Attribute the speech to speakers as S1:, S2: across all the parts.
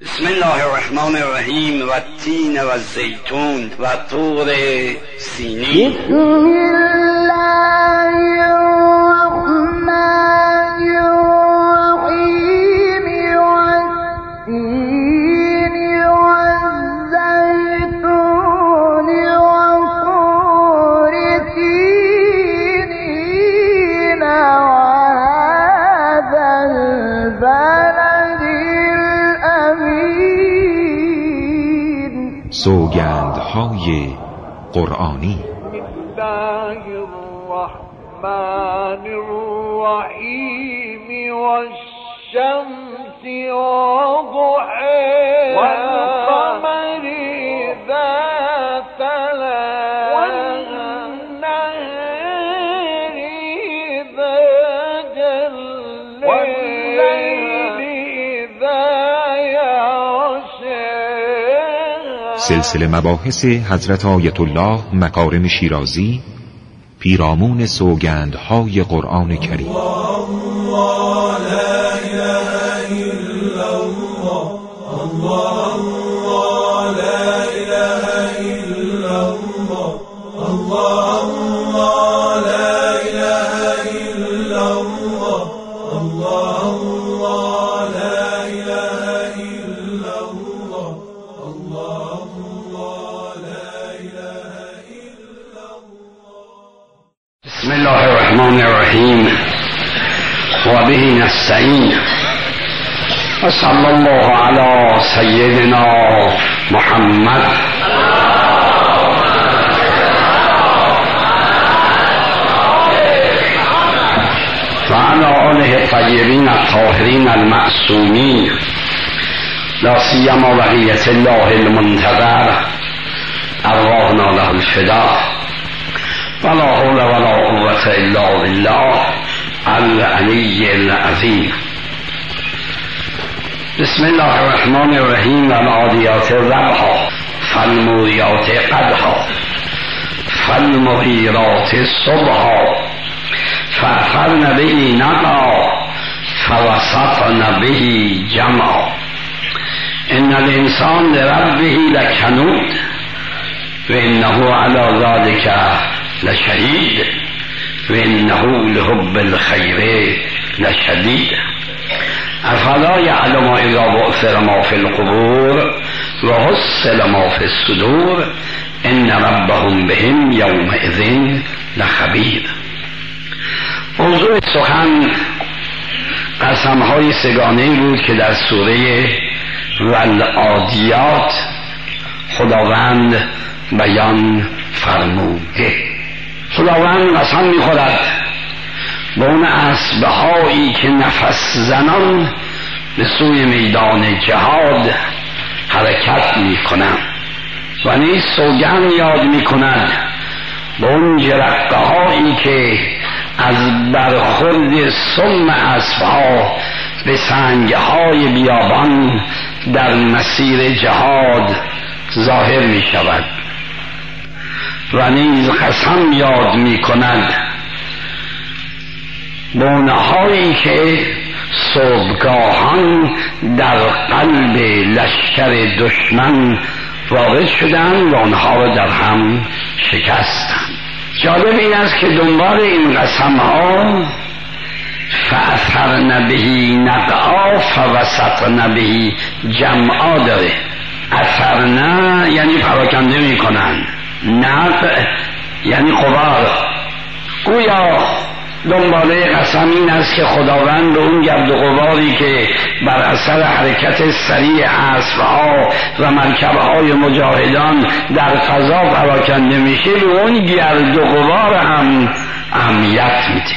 S1: بسم الله الرحمن الرحیم و التین و الزیتون و طور سینین.
S2: بسم الله الرحمن الرحیم و التین و الزیتون و طور سینین و هذا البلد الامین.
S3: سوگندهای قرآنی.
S4: بسم الله الرحمن الرحیم والشمس وضحاها والقمر إذا تلاها والنهار إذا جلاها والليل إذا يغشاها.
S3: سلسله مباحث حضرت آیت الله مکارم شیرازی، پیرامون سوگندهای قرآن کریم.
S1: بسم الله الرحمن الرحیم و به نستعین و صلی الله علی سیدنا محمد و علی آله الطیبین الطاهرین المعصومین، لا سیما بقیة الله المنتظر، ارواحنا له الفداء، ولا حول ولا قوة الا بالله العلی العظیم. بسم الله الرحمن الرحیم و العادیات ضبحا فالموریات قدحا فالمغیرات صبحا فأثرن به نقعا فوسطن به جمعا ان الانسان لربه لکنود و انه علی ذلک لشهید و انه لحب الخیر لشدید افلا یعلم اذا بعثر ما فی القبور و حصل ما فی الصدور ان ربهم بهم یومئذ لخبیر. موضوع سخن قسمهای سگانه بود که در سوره والعادیات خداوند بیان فرموده. خداوند قسم می‌خورد با اون اسبهایی که نفس زنان به سوی میدان جهاد حرکت می‌کنند و نیز سوگند یاد می‌کند با اون جرقه‌هایی که از برخورد سم اسبها به سنگ‌های بیابان در مسیر جهاد ظاهر می‌شود و نیز قسم یاد می‌کند بونهایی که صبحگاهان در قلب لشکر دشمن وارد شدند و آنها را در هم شکستند. جالب این است که دنبال این قسم‌ها فأثرن به نقعا فوسطن به جمعا داره. اثرن یعنی پراکنده میکنن، نقع یعنی غبار. گویا دنباله قسم این است که خداوند به اون گرد و غباری که بر اثر حرکت سریع اسبها و مرکبهای مجاهدان در فضا پراکنده میشه به اون گرد و غبار هم اهمیت میده.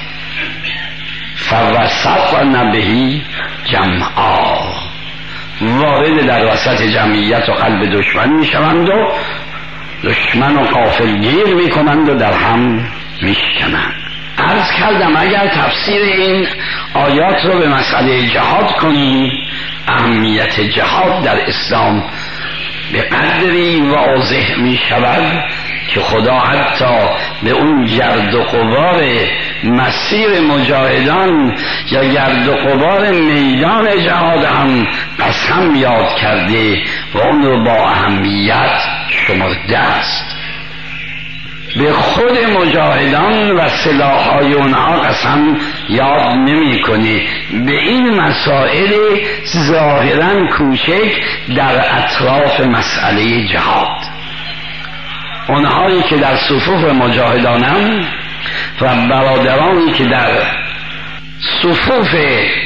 S1: فوسطن به جمعا، وارد در وسط جمعیت و قلب دشمن میشوند و دشمن و غافلگیر میکنند و در هم میشکنند. عرض کردم اگر تفسیر این آیات رو به مسئله جهاد کنیم، اهمیت جهاد در اسلام به قدری واضح می شود که خدا حتی به اون گرد و غبار مسیر مجاهدان یا گرد و غبار میدان جهاد هم قسم یاد کرده و اون رو با اهمیت شمرده است. به خود مجاهدان و سلاح‌های اونها قسم یاد نمی کنی، به این مسائل ظاهراً کوچک در اطراف مسئله جهاد. اونهایی که در صفوف مجاهدانم و برادرانی که در صفوف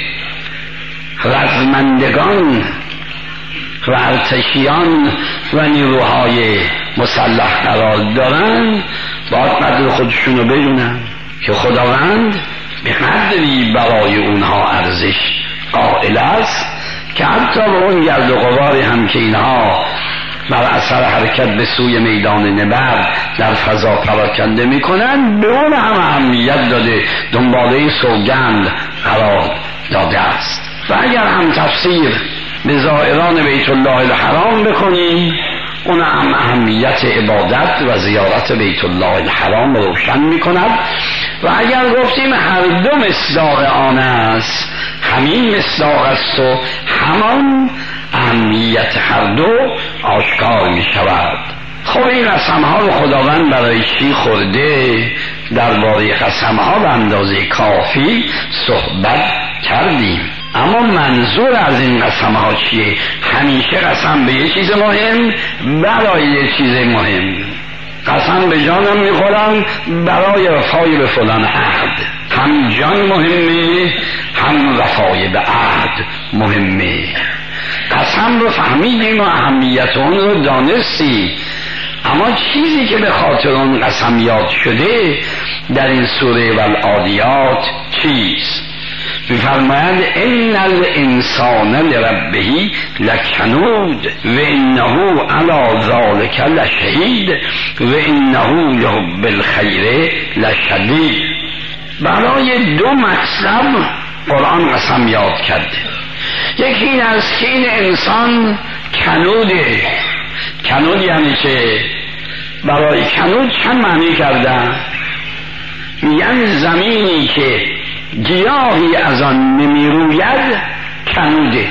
S1: رزمندگان و ارتشیان و نیروهای مسلح قرار دارن باید قدر خودشون رو بدونن که خداوند به قدری برای اونها ارزش قائل است که حتی به اون گرد و غباری هم که اینها بر اثر حرکت به سوی میدان نبرد در فضا پراکنده میکنن به اون هم اهمیت داده، دنباله سوگند قرار داده است. و اگر هم تفسیر به زائران بیت الله الحرام بکنیم، اون هم اهمیت عبادت و زیارت بیت الله الحرام روشن میکند. و اگر گفتیم هر دو مصداق آن است، همین مصداق است و همان اهمیت هر دو آشکار می شود. خب این قسم ها رو خداوند برای چی خورده؟ درباره قسم ها به اندازه کافی صحبت کردیم، اما منظور از این قسم ها چیه؟ همیشه قسم به یه چیز مهم برای یه چیز مهم. قسم به جانم میخورم برای وفای به فلان عهد، هم جان مهمه هم وفای به عهد مهمه. قسم رو فهمیدیم و اهمیت اون رو دانستی، اما چیزی که به خاطر اون قسم یاد شده در این سوره والعادیات چیست؟ می‌فرمایند ان الانسان لربه لکنود و انه علی ذلک لشهید و انه لحب الخیر لشدید. برای دو مطلب قرآن قسم یاد کرده. یکی این است که این انسان کنوده. کنود یعنی چه؟ برای کنود چند معنی کردن؟ میگن زمینی که گیاهی از آن نمی روید کنوده.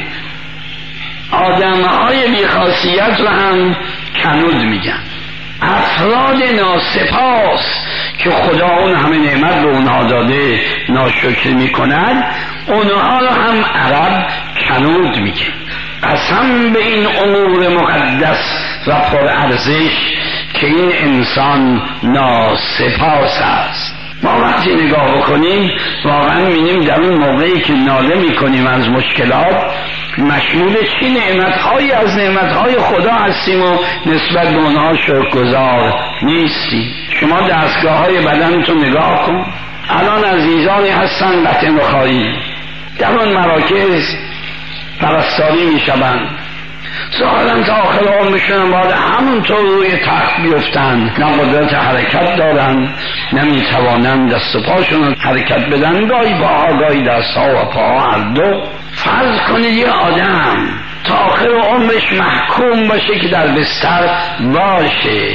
S1: آدمهای بیخاصیت رو هم کنود میگن. افراد ناسپاس که خدا اون همه نعمت به اونها داده ناشکری میکنند، اونها رو هم عرب کنود میگه. قسم به این امور مقدس و پرارزش که این انسان ناسپاس است. ما وقتی نگاه بکنیم واقعا می‌بینیم در اون موقعی که ناله میکنیم از مشکلات مشمول چی نعمت‌هایی از نعمت‌های خدا هستیم و نسبت به اونها شکرگزار نیستیم. شما دستگاه‌های بدنتون نگاه کن، الان عزیزانی هستن قطع نخایی در اون مراکز پرستاری میشوند، ظاهرا تا آخر عمرشون باید همونطور روی تخت بیفتن، نه قدرت حرکت دارن، نه میتوانند دست و پاشون حرکت بدن، گاهی پاها گاهی دستها و پاها هر دو. فرض کنید یه آدم تا آخر عمرش محکوم باشه که در بستر باشه،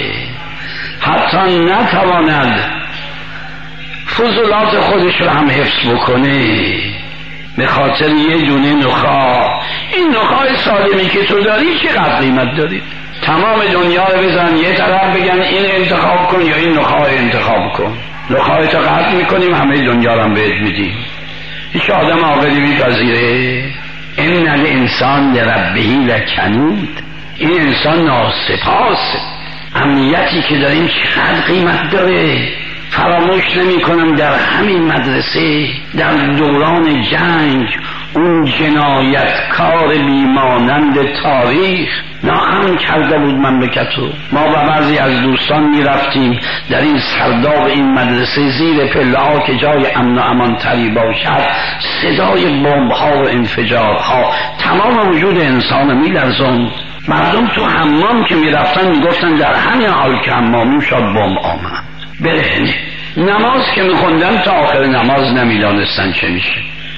S1: حتی نتواند فضولات خودش رو هم حفظ بکنه به خاطر یه دونه نخاع. این نخاع سالمی که تو داری چقدر قیمت داری؟ تمام دنیا رو بزن یه طرف بگن این انتخاب کن یا این نخاع انتخاب کن، نخاع تو قطع میکنیم همه دنیا رو هم بهت میدیم. هیچ آدم عاقلی میپذیره؟ ان الانسان لربه لکنود. این انسان ناسپاس. امنیتی که داریم چقدر قیمت داره. فراموش نمی کنم در همین مدرسه در دوران جنگ اون جنایتکار بیمانند تاریخ ناامن کرده بود مملکتو. ما با بعضی از دوستان می رفتیم در این سرداب این مدرسه زیر پله ها که جای امن و امان تری باشد، صدای بمب ها و انفجار ها تمام وجود انسان می لرزوند. مردم تو حمام که می رفتن می گفتن در همین حال که حمامیم شد بمب آمد. برهنه. نماز که می خوندن تا آخر نماز نمی دانستن چه میشه.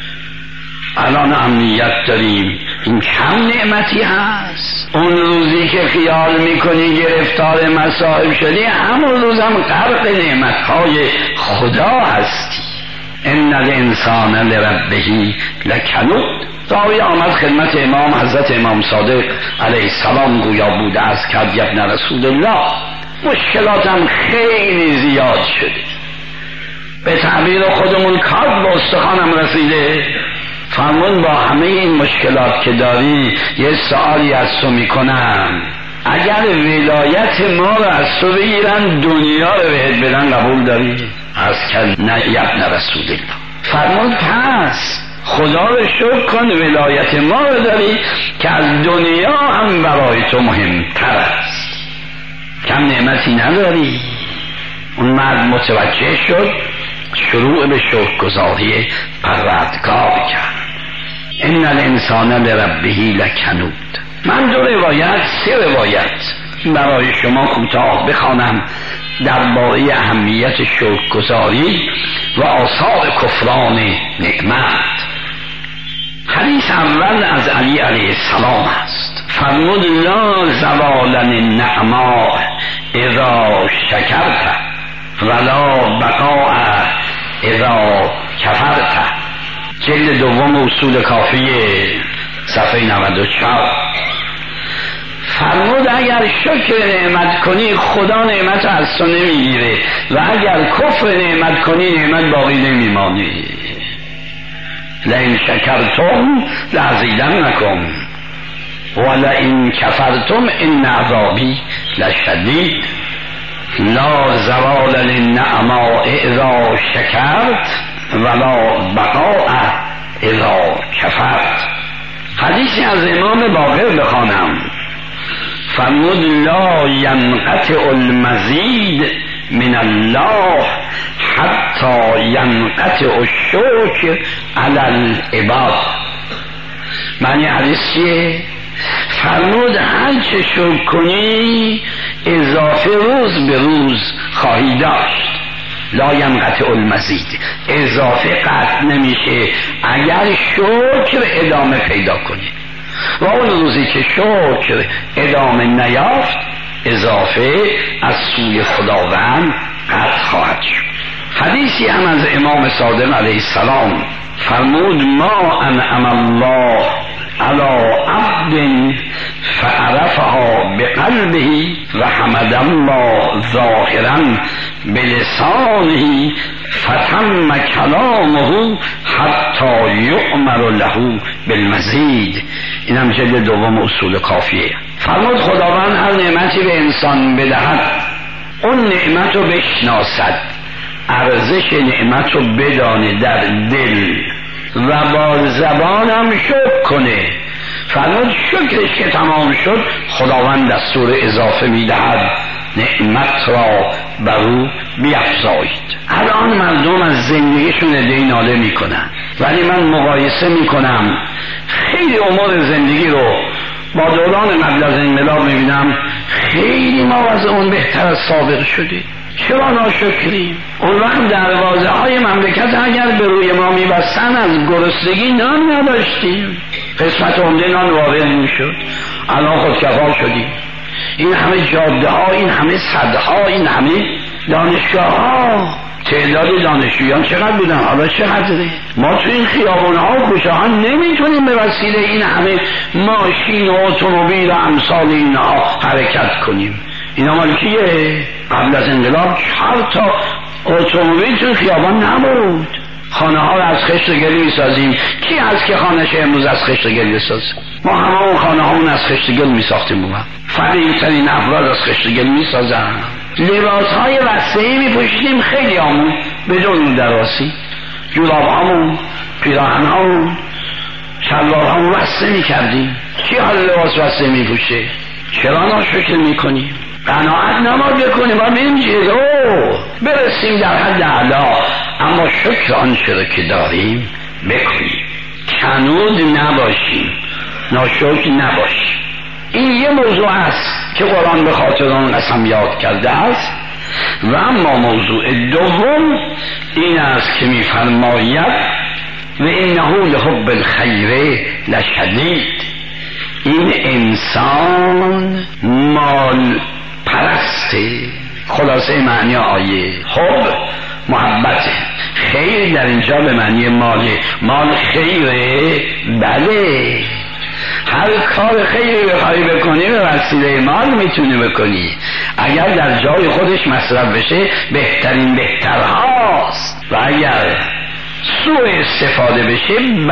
S1: الان امنیت داریم، این کم نعمتی هست. اون روزی که خیال میکنی گرفتار مصائب شدی، همون روز هم غرق نعمتهای خدا هستی. ان الانسان لربه لکنود. راوی آمد خدمت امام، حضرت امام صادق علیه السلام گویا بوده است که ابن رسول الله مشکلاتم خیلی زیاد شده، به تعبیر خودمون کار به استخوانم رسیده. فرمون با همه این مشکلات که داری یه سوالی از تو میکنم، اگر ولایت ما رو از تو بگیرن دنیا رو بهت بدن قبول داری؟ از که نه ابن رسول الله. فرمون پس خدا رو شکر کن ولایت ما رو داری که از دنیا هم برای تو مهمتر است، کم نعمتی نداری. اون مرد متوجه شد، شروع به شکرگزاری پروردگار کرد. ان الانسان لربه لکنود. من 2 روایت 3 روایت برای شما کوتاه بخوانم درباره اهمیت شکرگزاری و آثار کفران نعمت. حدیث اول از علی علیه السلام است. فرمود لا زوال النعماء اذا شکرت ولا بقاء اذا کفرت. جلد دوم اصول کافیه صفحه 94. فرمود اگر شکر نعمت کنی خدا نعمت از تو نمیگیره و اگر کفر نعمت کنی نعمت باقی نمیمانه. لئن شکرتم لازیدنکم ولئن کفرتم ان عذابی لشدید. لا زوال للنعماء اذا شکرت ولا بقاء اذا کفرت. حدیثی از امام باقر بخوانم. فرمود لا ینقطع المزید من الله حتی ینقطع الشکر علی العباد. معنی حدیث چیه؟ فرمود هر چه شکر کنی اضافه روز به روز خواهی داشت. لا ینقطع المزید، اضافه قطع نمیشه اگر شکر ادامه پیدا کنی، و اون روزی که شکر ادامه نیافت اضافه از سوی خداوند قطع خواهد شد. حدیثی هم از امام صادق علیه السلام فرمود ما انعم الله علی عبد فعرفها بقلبه و حمد الله ظاهرا بلسانه فتم کلامه حتی یؤمر له بالمزید. این هم جلد دوم اصول کافیه. فرمود خداوند هر نعمتی به انسان بدهد اون نعمت رو بشناسد، ارزش نعمت رو بدانه در دل و با زبانم شکر کنه. فرمود شکرش که تمام شد خداوند دستور اضافه میدهد نعمت را بر او بیفزایید. الان مردم از زندگیشون ناله میکنن، ولی من مقایسه میکنم خیلی امور زندگی رو با دوران قبل از انقلاب میبینم خیلی ما از اون بهتر از سابق شدیم. چرا ناشکریم؟ اون وقت دروازه های مملکت اگر به روی ما میبستن از گرسنگی نان نداشتیم، قسمت عمده نان وارد میشد. الان خودکفا شدیم. این همه جاده ها، این همه صدها، این همه دانشگاه ها، تعداد دانشجویان چقدر بودن، حالا چقدره؟ ما تو این خیابون ها و کوچه ها نمیتونیم به وسیله این همه ماشین و اتومبیل و امثال اینها حرکت کنیم. اینا مال کیه؟ قبل از انقلاب 4 تا اتومبیل تو خیابان نبود. خانه ها رو از خشت گل میسازیم. کی هست که خانهش امروز از خشت گل بسازه؟ ما همه اون خانه هامون از خشت گل میساختیم. بود فقیرترین افراد از خشت گل میسازن. لباس های وسیعی میپوشیدیم خیلی همون بدون دراسی، جوراب همون، پیراهن همون، شلوار همون وسته میکردیم. کی حال لباس وسته میپوشه؟ چرا ناشکر میکنیم؟ قناعت نماد بکنیم و بریم جلو برسیم در حد اعلا، اما شکر آنچه را که داریم بکنیم، کنود نباشیم، ناشکر نباشیم. این یه موضوع است که قرآن به خاطر آن قسم یاد کرده است. و اما موضوع دوم این است که می‌فرماید و انه لحب الخیر لشدید. این انسان مال پرسته. خلاصه معنی آیه حب محبت، خیر در اینجا به معنی ماله. مال خیره؟ بله، هر کار خیری بخوای بکنی به وسیله مال میتونی بکنی. اگر در جای خودش مصرف بشه بهترهاست و اگر سوء استفاده بشه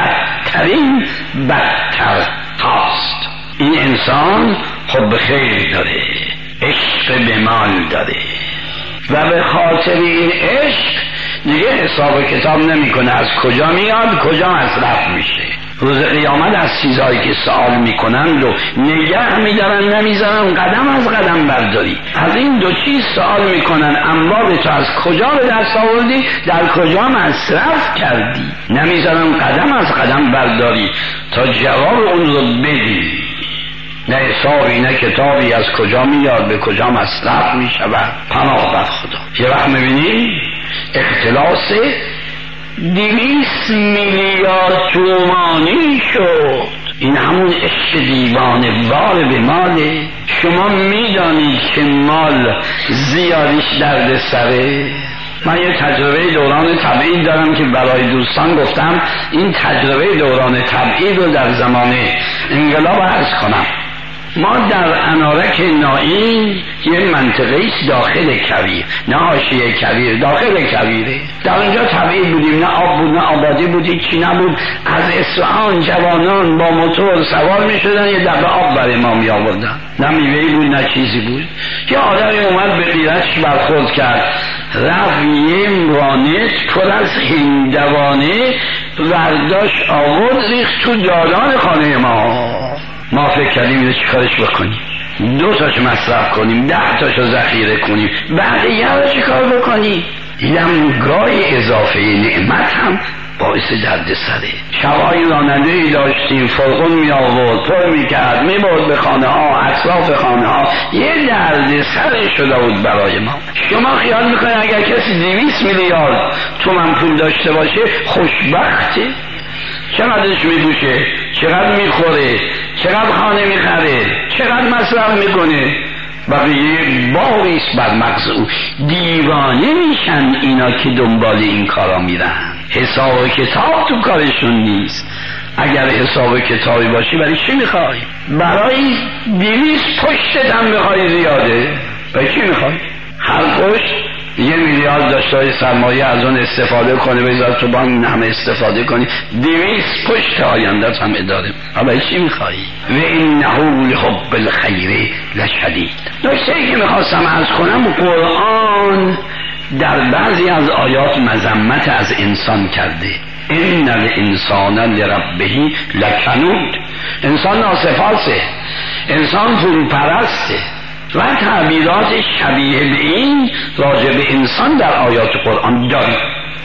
S1: بدترهاست. این انسان حب خیر داره، عشق به مال داره و به خاطر این عشق دیگه حساب کتاب نمیکنه از کجا میاد کجا مصرف میشه. روز قیامت از چیزهایی که سوال میکنند و نگه میدارن نمیذارن قدم از قدم برداری. از این دو چیز سوال میکنن، اموال تو از کجا به دست آوردی، در کجا مصرف کردی. نمیذارن قدم از قدم برداری تا جواب اون رو بدی. نه حسابی نه کتابی از کجا میاد به کجا مصرف میشود. پناه بر خدا. یه وقت میبینی اختلاس 200 میلیارد تومانی شد. این همون عشق دیوانه وار به ماله. شما میدانید که مال زیادیش درد سره. من یه تجربه دوران تبعید دارم که برای دوستان گفتم این تجربه دوران تبعید رو در زمان انقلاب عرض کنم. ما در انارک نائین یه منطقه داخل کویر، نه حاشیه کویر، داخل کویره. در اونجا تبعید بودیم، نه آب بود نه آبادی بود، چی نبود. از اصفهان جوانان با موتور سوار می شدن یه دبه آب برای ما می آوردن. نه میوهی بود نه چیزی بود. یه آدمی اومد به غیرتش برخورد کرد، رفت یه وانت پر از هندوانه برداشت آورد ریخت تو دالان خانه ما. ما فکر کردیم اینو چیکارش بکنیم، 2 تاش مصرف کنیم، 10 تاشو ذخیره کنیم، بقیه رو چیکار بکنیم. اینم گاهی اضافه نعمت هم باعث درد سره. شبای راننده‌ای داشتیم، فرقون می آورد، پر می کرد، می برد به خانه ها، اطراف خانه ها، یه درد سر شده بود برای ما. شما خیال میکنید اگر کسی 200 میلیارد تومن پول داشته باشه خوشبخته؟ چقدرش میپوشه، چقدر میخوره، چقدر خانه میخره، چقدر مصرف میکنه، بقیه باریست بر مغز او. دیوانه میشن اینا که دنبال این کارا میرن. حساب کتاب تو کارشون نیست. اگر حساب کتابی باشی برای چی میخوای؟ برای 200 پشتت هم بخوای زیاده. برای چی میخوای؟ هر پشت 1 میلیارد داشته های سرمایه از اون استفاده کنه، بذار تو بانک همه استفاده کنی، 200 پشت آیندت هم اداره. برای چی میخوایی؟ و انه لحب الخیر لشدید. نکته‌ای که میخواستم عرض کنم، قرآن در بعضی از آیات مذمت از انسان کرده. ان الانسان لربه لکنود. انسان ناسپاسه، انسان پول پرسته و تعبیرات شبیه به این راجع به انسان در آیات قرآن داریم،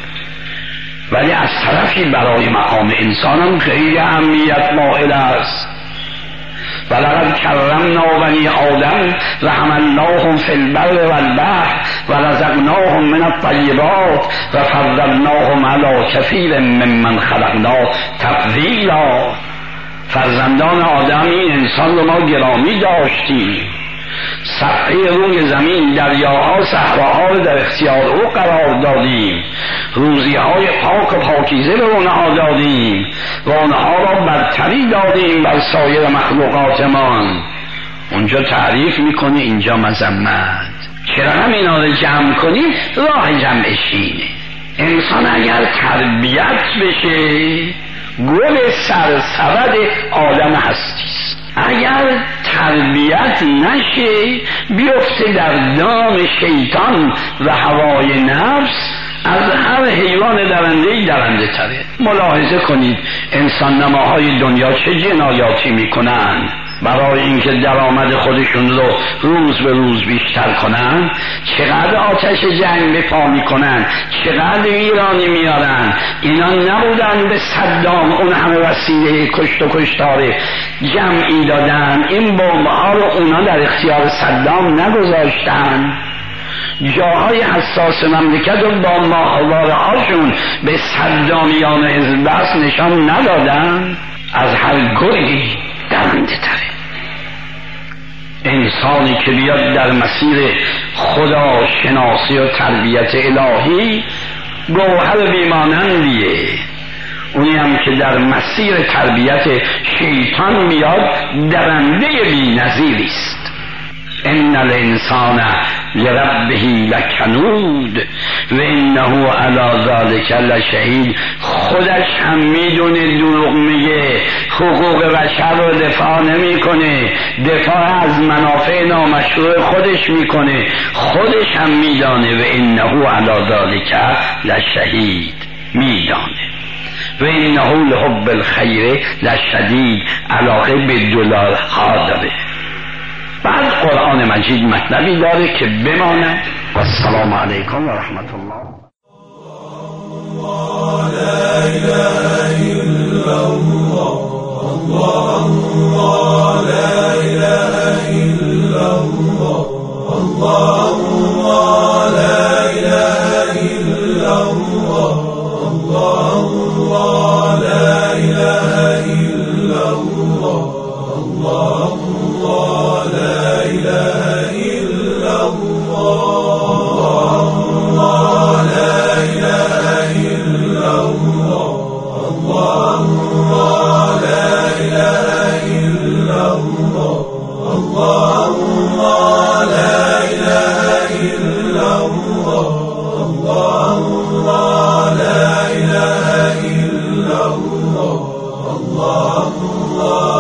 S1: ولی از طرفی برای مقام انسان هم خیلی اهمیت مائل است. ولقد کرمنا بنی آدم و حملناهم فی البر والبحر و رزقناهم من الطیبات و فضلناهم علی کثیر ممن خلقنا تفضیلا. فرزندان آدم این انسان رو ما گرامی داشتیم. صفحه روی زمین، دریاها، صحراها رو در اختیار او قرار دادیم. روزیهای پاک و پاکیزه به اونها دادیم و اونها را برتری دادیم بر سایر مخلوقاتمان. اونجا تعریف میکنه، اینجا مذمت. چرا هم اینا رو جمع کنیم؟ راه جمعش اینه. انسان اگر تربیت بشه گل سرسبد آدم هستیست. اگر تربیت نشه بیفته در دام شیطان و هوای نفس، از هر حیوان درنده‌ای درنده تره. ملاحظه کنید انسان نماهای دنیا چه جنایاتی میکنن برای اینکه درآمد خودشون رو روز به روز بیشتر کنن. چقدر آتش جنگ به پا میکنن، چقدر ویرانی میارن. اینا نبودن به صدام اون همه وسیله کشت و کشتار جمعی دادن، این بمب‌ها رو اونا در اختیار صدام نگذاشتن. جاهای حساس مملکت رو با ماهواره هاشون به صدامیان حزب بس نشان ندادن. از هر گرگی درنده تره. انسانی که بیاد در مسیر خدا شناسی و تربیت الهی گوهر بیمانندیه، اونی هم که در مسیر تربیت شیطان میاد درنده بی نظیری است. ان الانسان لربه لکنود و انه علی ذلک لشهید. خودش هم میدونه دروغ میگه، حقوق بشر رو دفاع نمیکنه، دفاع از منافع نامشروع خودش میکنه، خودش هم میدانه و انه علی ذلک لشهید، میدانه و انه لحب الخیر لشدید، علاقه به دلارها داره. بعد قرآن مجید مطلبی داره که بماند. و السلام علیکم و رحمت الله.
S5: لا إله إلا الله، الله لا إله إلا الله، الله لا إله إلا الله، الله لا إله إلا الله، الله لا إله إلا الله، الله لا إله إلا الله، الله لا إله إلا الله، الله لا إله إلا الله، الله لا إله إلا الله، الله